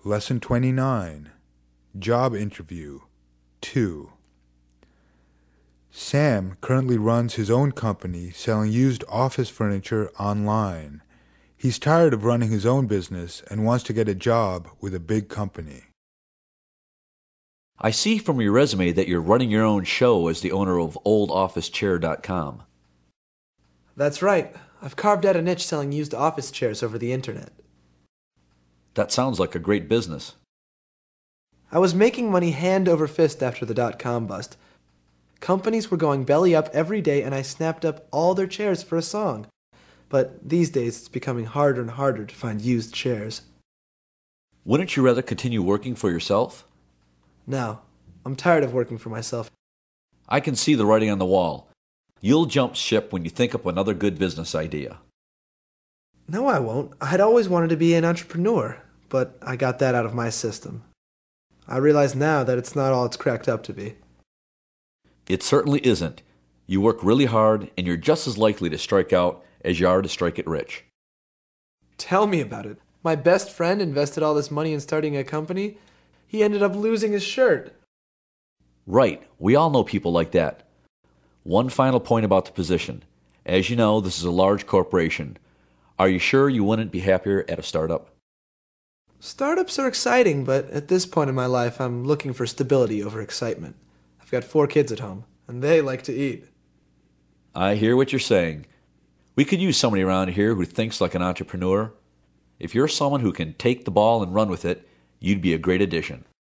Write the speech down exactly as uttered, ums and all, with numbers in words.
Lesson twenty-nine, Job Interview, two. Sam currently runs his own company selling used office furniture online. He's tired of running his own business and wants to get a job with a big company. I see from your resume that you're running your own show as the owner of old office chair dot com. That's right. I've carved out a niche selling used office chairs over the internet. That sounds like a great business. I was making money hand over fist after the dot-com bust. Companies were going belly up every day, and I snapped up all their chairs for a song. But these days it's becoming harder and harder to find used chairs. Wouldn't you rather continue working for yourself? No, I'm tired of working for myself. I can see the writing on the wall. You'll jump ship when you think up another good business idea. No, I won't. I'd always wanted to be an entrepreneur, but I got that out of my system. I realize now that it's not all it's cracked up to be. It certainly isn't. You work really hard, and you're just as likely to strike out as you are to strike it rich. Tell me about it. My best friend invested all this money in starting a company. He ended up losing his shirt. Right. We all know people like that. One final point about the position. As you know, this is a large corporation. Are you sure you wouldn't be happier at a startup? Startups are exciting, but at this point in my life, I'm looking for stability over excitement. I've got four kids at home, and they like to eat. I hear what you're saying. We could use somebody around here who thinks like an entrepreneur. If you're someone who can take the ball and run with it, you'd be a great addition.